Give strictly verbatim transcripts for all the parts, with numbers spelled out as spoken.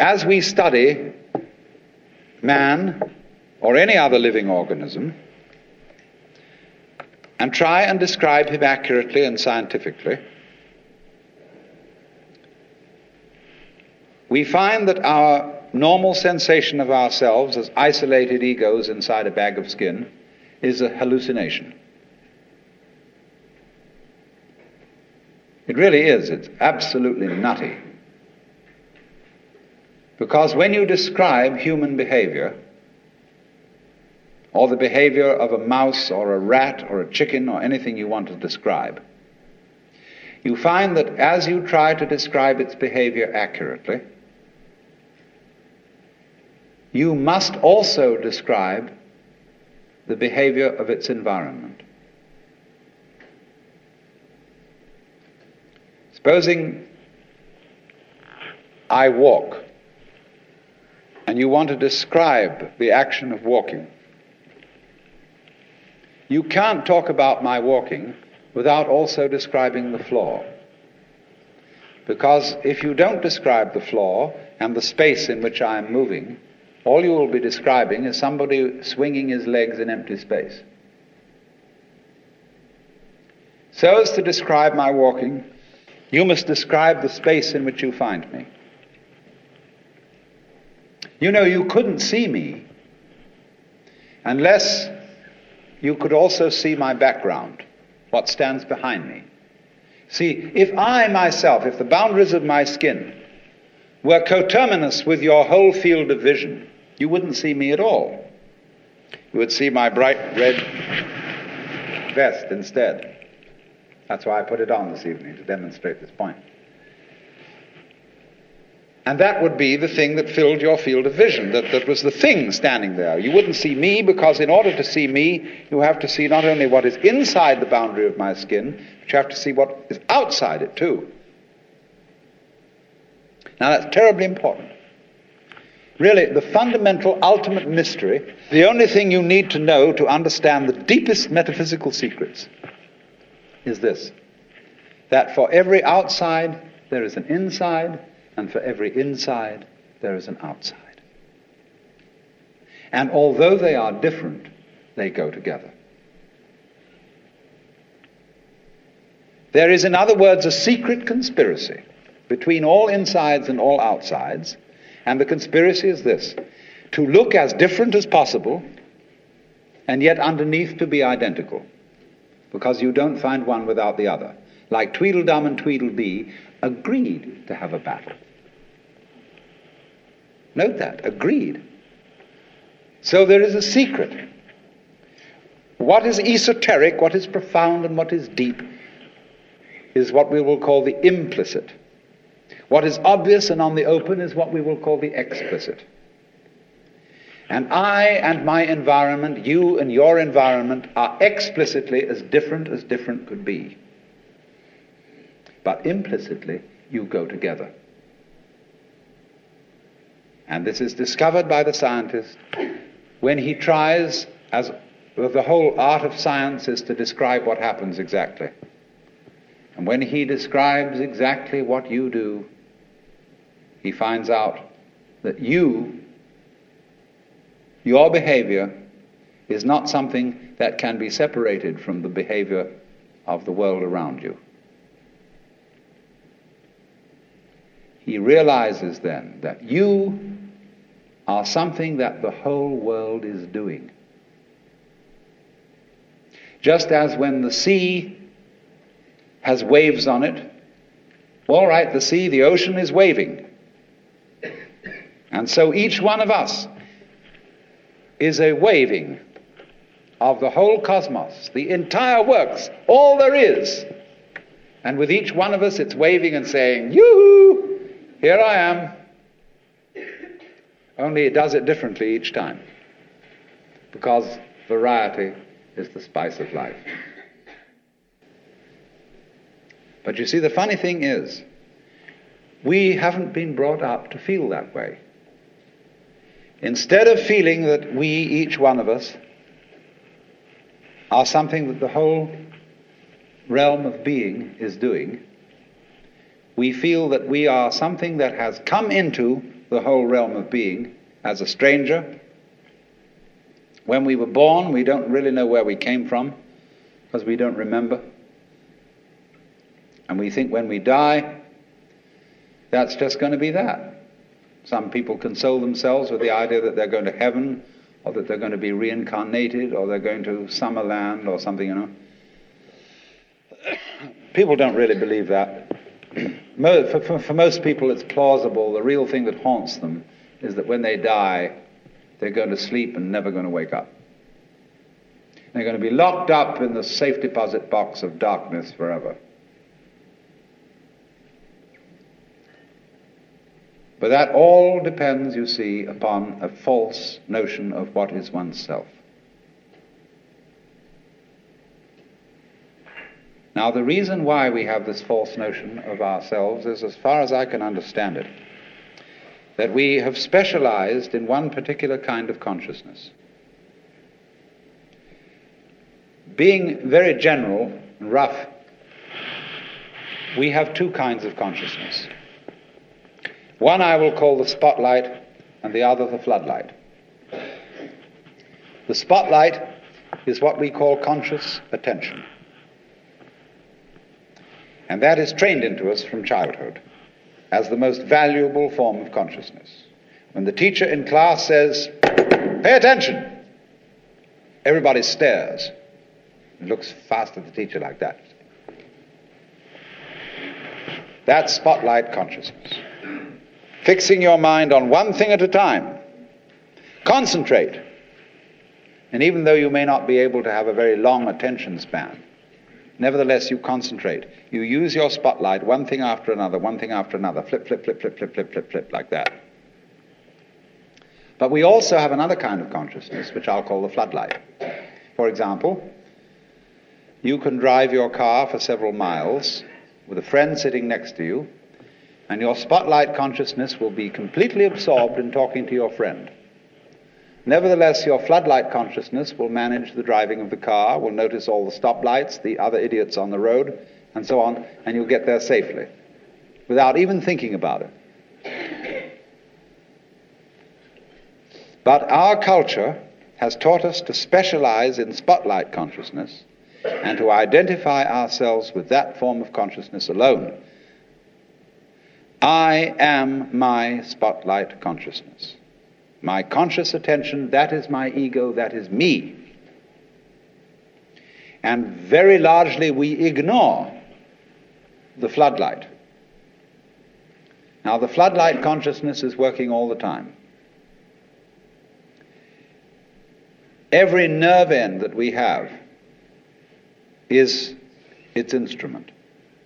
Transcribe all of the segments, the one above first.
as we study man or any other living organism and try and describe him accurately and scientifically, we find that our normal sensation of ourselves as isolated egos inside a bag of skin is a hallucination. It really is. It's absolutely nutty. Because when you describe human behavior, or the behavior of a mouse or a rat or a chicken or anything you want to describe, you find that as you try to describe its behavior accurately, you must also describe the behavior of its environment. Supposing I walk, and you want to describe the action of walking. You can't talk about my walking without also describing the floor. Because if you don't describe the floor and the space in which I am moving, all you will be describing is somebody swinging his legs in empty space. So as to describe my walking, you must describe the space in which you find me. You know, you couldn't see me unless you could also see my background, what stands behind me. See, if I myself, if the boundaries of my skin were coterminous with your whole field of vision, you wouldn't see me at all. You would see my bright red vest instead. That's why I put it on this evening, to demonstrate this point. And that would be the thing that filled your field of vision, that, that was the thing standing there. You wouldn't see me, because in order to see me, you have to see not only what is inside the boundary of my skin, but you have to see what is outside it too. Now that's terribly important. Really, the fundamental, ultimate mystery, the only thing you need to know to understand the deepest metaphysical secrets, is this: that for every outside there is an inside, and for every inside there is an outside. And although they are different, they go together. There is, in other words, a secret conspiracy between all insides and all outsides, and the conspiracy is this: to look as different as possible, and yet underneath to be identical, because you don't find one without the other. Like Tweedledum and Tweedledee agreed to have a battle. Note that, agreed. So there is a secret. What is esoteric, what is profound, and what is deep is what we will call the implicit. What is obvious and on the open is what we will call the explicit. And I and my environment, you and your environment, are explicitly as different as different could be. But implicitly, you go together. And this is discovered by the scientist when he tries, as the whole art of science is to describe what happens exactly. And when he describes exactly what you do, he finds out that you, your behavior, is not something that can be separated from the behavior of the world around you. He realizes then that you are something that the whole world is doing. Just as when the sea has waves on it, all right, the sea, the ocean is waving. And so each one of us is a waving of the whole cosmos, the entire works, all there is. And with each one of us, it's waving and saying, yoo-hoo! Here I am. Only it does it differently each time, because variety is the spice of life. But you see, the funny thing is, we haven't been brought up to feel that way. Instead of feeling that we, each one of us, are something that the whole realm of being is doing, we feel that we are something that has come into the whole realm of being as a stranger. When we were born, we don't really know where we came from because we don't remember. And we think when we die, that's just going to be that. Some people console themselves with the idea that they're going to heaven, or that they're going to be reincarnated, or they're going to Summerland or something, you know. People don't really believe that. For, for, for most people it's plausible. The real thing that haunts them is that when they die, they're going to sleep and never going to wake up. They're going to be locked up in the safe deposit box of darkness forever. But that all depends, you see, upon a false notion of what is oneself. Now, the reason why we have this false notion of ourselves is, as far as I can understand it, that we have specialized in one particular kind of consciousness. Being very general and rough, we have two kinds of consciousness. One I will call the spotlight, and the other the floodlight. The spotlight is what we call conscious attention. And that is trained into us from childhood as the most valuable form of consciousness. When the teacher in class says, "Pay attention," everybody stares and looks fast at the teacher like that. That's spotlight consciousness. Fixing your mind on one thing at a time. Concentrate. And even though you may not be able to have a very long attention span, nevertheless you concentrate. You use your spotlight, one thing after another, one thing after another, flip, flip, flip, flip, flip, flip, flip, flip, like that. But we also have another kind of consciousness, which I'll call the floodlight. For example, you can drive your car for several miles with a friend sitting next to you, and your spotlight consciousness will be completely absorbed in talking to your friend. Nevertheless, your floodlight consciousness will manage the driving of the car, will notice all the stoplights, the other idiots on the road, and so on, and you'll get there safely, without even thinking about it. But our culture has taught us to specialize in spotlight consciousness and to identify ourselves with that form of consciousness alone. I am my spotlight consciousness. My conscious attention, that is my ego, that is me. And very largely we ignore the floodlight. Now, the floodlight consciousness is working all the time. Every nerve end that we have is its instrument.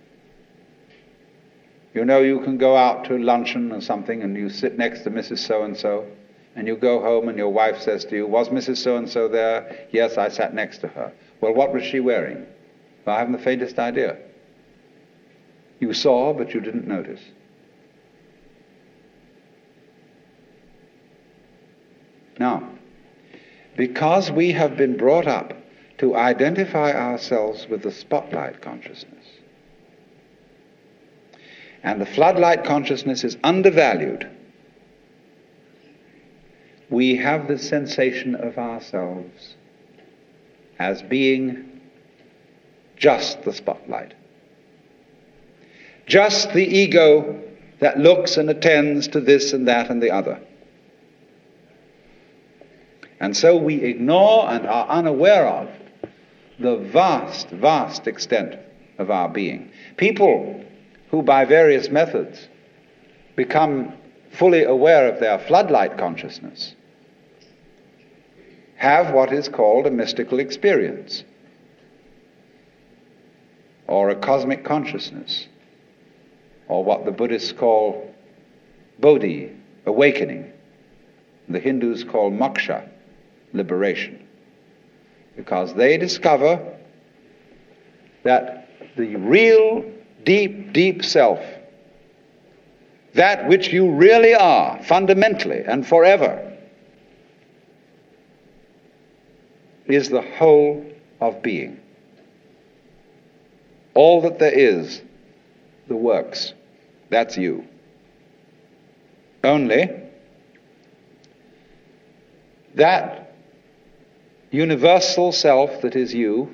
You know, you can go out to luncheon or something and you sit next to Missus So-and-so, and you go home and your wife says to you, "Was Missus So-and-so there?" "Yes, I sat next to her." "Well, what was she wearing?" "Well, I haven't the faintest idea." You saw, but you didn't notice. Now, because we have been brought up to identify ourselves with the spotlight consciousness, and the floodlight consciousness is undervalued, we have the sensation of ourselves as being just the spotlight. Just the ego that looks and attends to this and that and the other. And so we ignore and are unaware of the vast, vast extent of our being. People who by various methods become fully aware of their floodlight consciousness have what is called a mystical experience, or a cosmic consciousness, or what the Buddhists call bodhi, awakening. The Hindus call moksha, liberation, because they discover that the real deep, deep self, that which you really are, fundamentally and forever, is the whole of being. All that there is, the works, that's you. Only that universal self that is you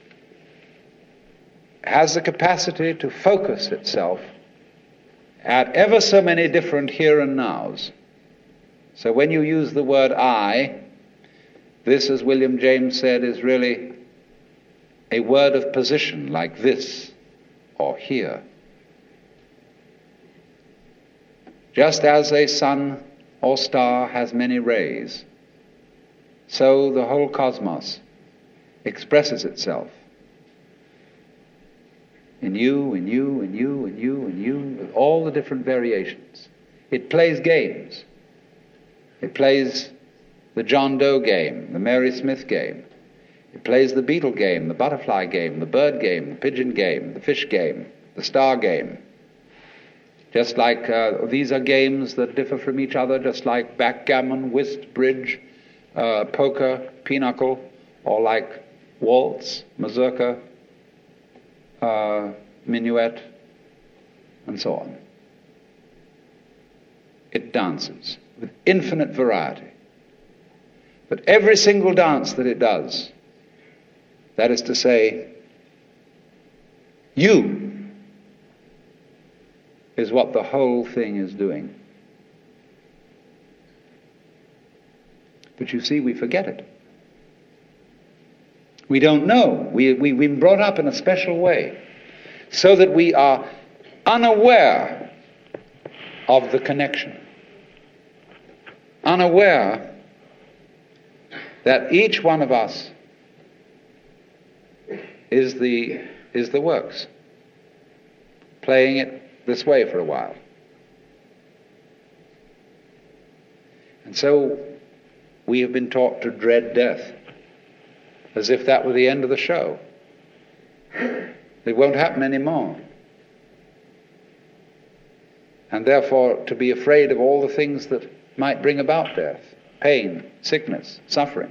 has the capacity to focus itself at ever so many different here and nows. So when you use the word I, this, as William James said, is really a word of position, like this or here. Just as a sun or star has many rays, so the whole cosmos expresses itself in you, in you, in you, in you, in you, with all the different variations. It plays games. It plays the John Doe game, the Mary Smith game. It plays the beetle game, the butterfly game, the bird game, the pigeon game, the fish game, the star game. Just like uh, these are games that differ from each other, just like backgammon, whist, bridge, uh, poker, pinochle, or like waltz, mazurka, uh, minuet, and so on. It dances with infinite variety. But every single dance that it does, that is to say, you is what the whole thing is doing. But you see, we forget it. We don't know. We, we, we've been brought up in a special way so that we are unaware of the connection, unaware that each one of us is the, is the works, playing it this way for a while. And so we have been taught to dread death, as if that were the end of the show. It won't happen anymore. And therefore to be afraid of all the things that might bring about death, pain, sickness, suffering.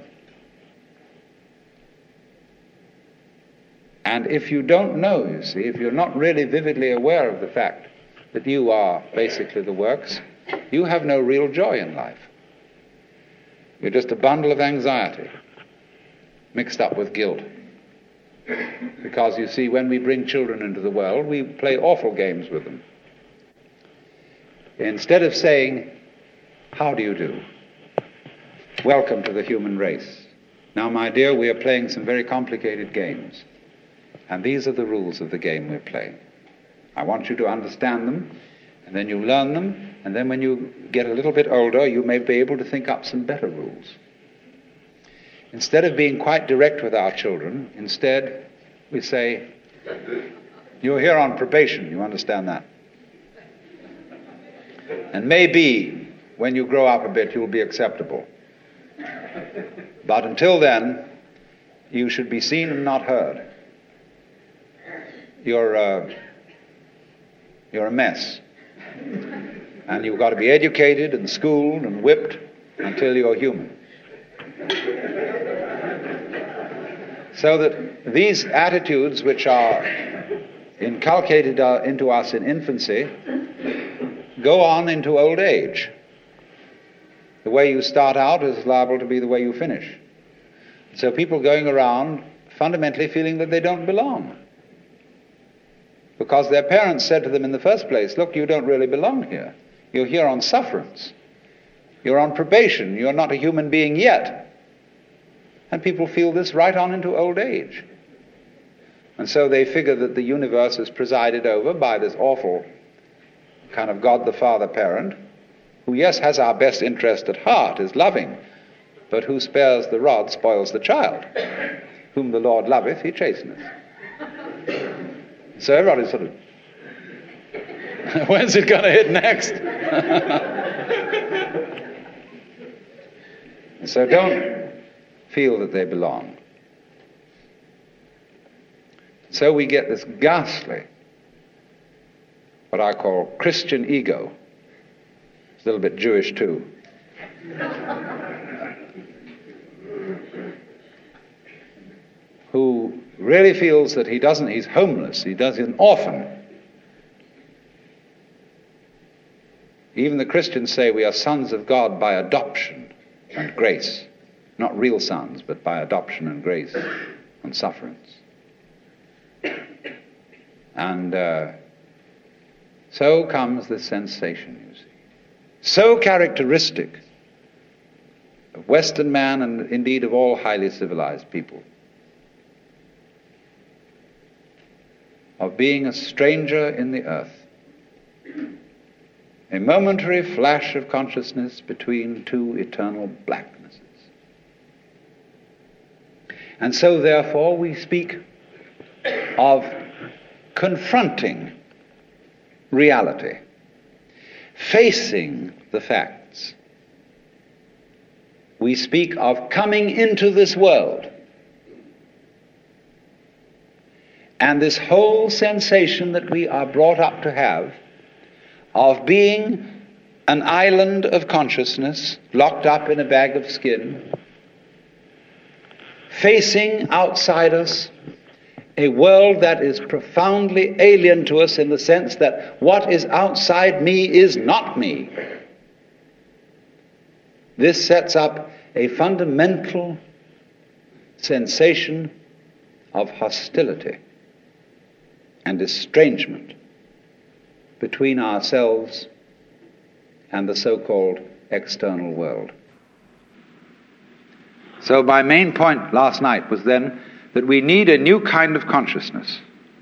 And if you don't know, you see, if you're not really vividly aware of the fact that you are basically the works, you have no real joy in life. You're just a bundle of anxiety mixed up with guilt. Because you see, when we bring children into the world, we play awful games with them. Instead of saying, "How do you do? Welcome to the human race. Now, my dear, we are playing some very complicated games. And these are the rules of the game we're playing. I want you to understand them, and then you learn them, and then when you get a little bit older, you may be able to think up some better rules." Instead of being quite direct with our children, instead we say, "You're here on probation, you understand that? And maybe when you grow up a bit, you'll be acceptable. But until then, you should be seen and not heard. You're, uh, you're a mess. And you've got to be educated and schooled and whipped until you're human." So that these attitudes which are inculcated uh, into us in infancy go on into old age. The way you start out is liable to be the way you finish. So people going around fundamentally feeling that they don't belong. Because their parents said to them in the first place, "Look, you don't really belong here. You're here on sufferance. You're on probation. You're not a human being yet." And people feel this right on into old age. And so they figure that the universe is presided over by this awful kind of God the Father parent, who, yes, has our best interest at heart, is loving, but who spares the rod spoils the child. Whom the Lord loveth, he chasteneth. So everybody's sort of, when's it going to hit next? So don't feel that they belong. So we get this ghastly, what I call Christian ego. It's a little bit Jewish too. Who really feels that he doesn't, he's homeless, he does, he's an orphan. Even the Christians say we are sons of God by adoption and grace. Not real sons, but by adoption and grace and sufferance. And uh, so comes this sensation, you see. So characteristic of Western man and indeed of all highly civilized people. Of being a stranger in the earth. A momentary flash of consciousness between two eternal blacknesses. And so therefore we speak of confronting reality, facing the facts. We speak of coming into this world. And this whole sensation that we are brought up to have of being an island of consciousness locked up in a bag of skin, facing outside us a world that is profoundly alien to us in the sense that what is outside me is not me. This sets up a fundamental sensation of hostility and estrangement between ourselves and the so-called external world. So my main point last night was then that we need a new kind of consciousness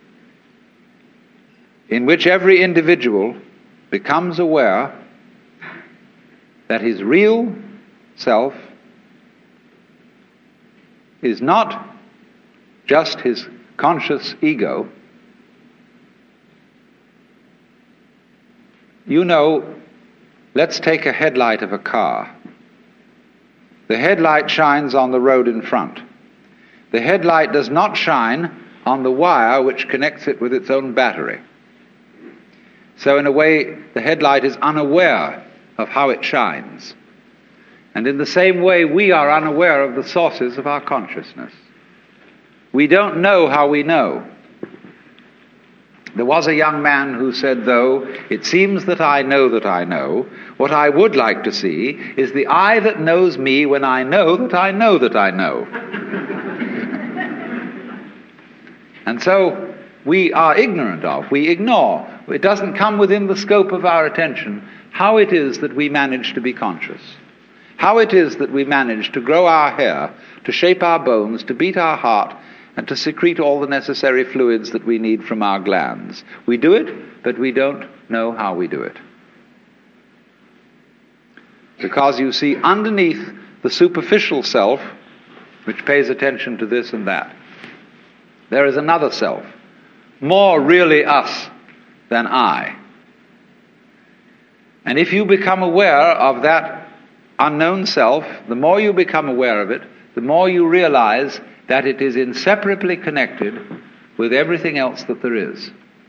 in which every individual becomes aware that his real self is not just his conscious ego. You know, let's take a headlight of a car. The headlight shines on the road in front. The headlight does not shine on the wire which connects it with its own battery. So in a way, the headlight is unaware of how it shines. And in the same way, we are unaware of the sources of our consciousness. We don't know how we know. There was a young man who said, though, it seems that I know that I know, what I would like to see is the eye that knows me when I know that I know that I know. And so we are ignorant of, we ignore, it doesn't come within the scope of our attention how it is that we manage to be conscious, how it is that we manage to grow our hair, to shape our bones, to beat our heart, and to secrete all the necessary fluids that we need from our glands. We do it, but we don't know how we do it. Because you see, underneath the superficial self, which pays attention to this and that, there is another self, more really us than I. And if you become aware of that unknown self, the more you become aware of it, the more you realize that it is inseparably connected with everything else that there is.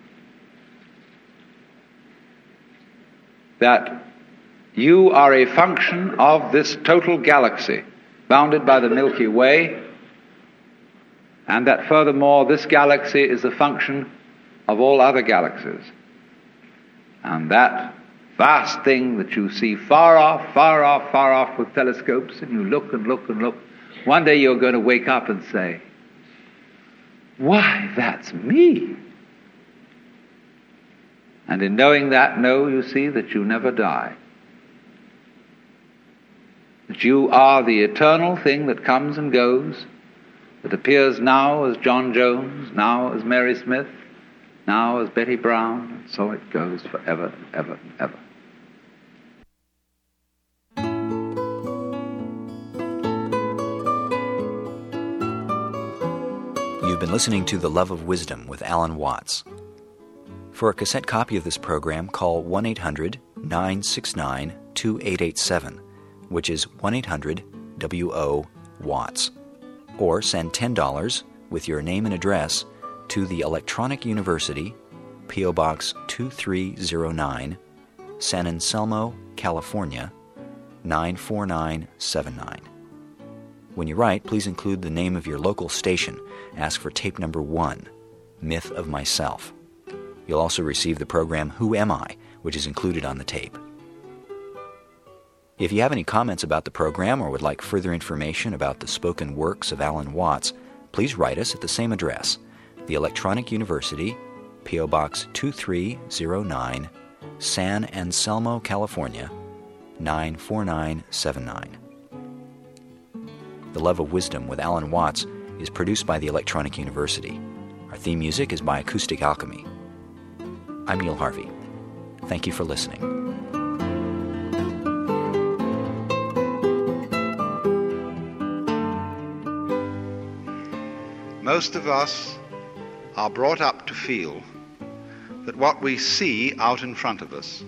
That you are a function of this total galaxy, bounded by the Milky Way, and that furthermore this galaxy is a function of all other galaxies. And that vast thing that you see far off, far off, far off with telescopes, and you look and look and look, one day you're going to wake up and say, why, that's me. And in knowing that, know, you see, that you never die. That you are the eternal thing that comes and goes, that appears now as John Jones, now as Mary Smith, now as Betty Brown, and so it goes forever and ever and ever. You've been listening to The Love of Wisdom with Alan Watts. For a cassette copy of this program, call one eight hundred nine six nine two eight eight seven, which is one eight hundred W O Watts. Or send ten dollars with your name and address to the Electronic University, P O Box two three zero nine, San Anselmo, California, nine four nine seven nine. When you write, please include the name of your local station. Ask for tape number one, Myth of Myself. You'll also receive the program Who Am I?, which is included on the tape. If you have any comments about the program or would like further information about the spoken works of Alan Watts, please write us at the same address, the Electronic University, P O Box two three zero nine, San Anselmo, California, nine four nine seven nine. The Love of Wisdom with Alan Watts is produced by the Electronic University. Our theme music is by Acoustic Alchemy. I'm Neil Harvey. Thank you for listening. Most of us are brought up to feel that what we see out in front of us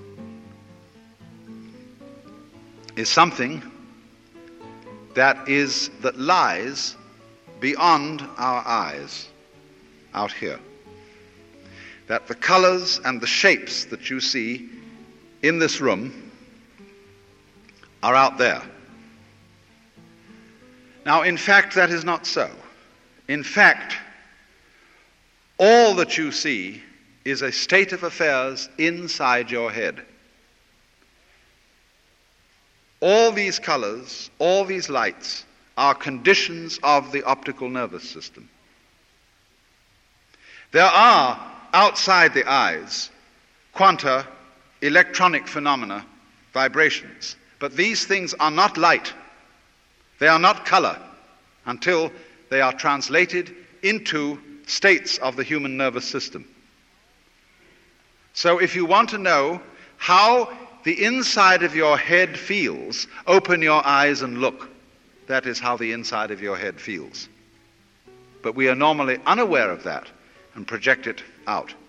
is something that is that lies beyond our eyes out here. That the colors and the shapes that you see in this room are out there. Now, in fact, that is not so. In fact, all that you see is a state of affairs inside your head. All these colors, all these lights are conditions of the optical nervous system. There are, outside the eyes, quanta, electronic phenomena, vibrations. But these things are not light. They are not color until they are translated into states of the human nervous system. So if you want to know how the inside of your head feels, open your eyes and look. That is how the inside of your head feels. But we are normally unaware of that and project it out.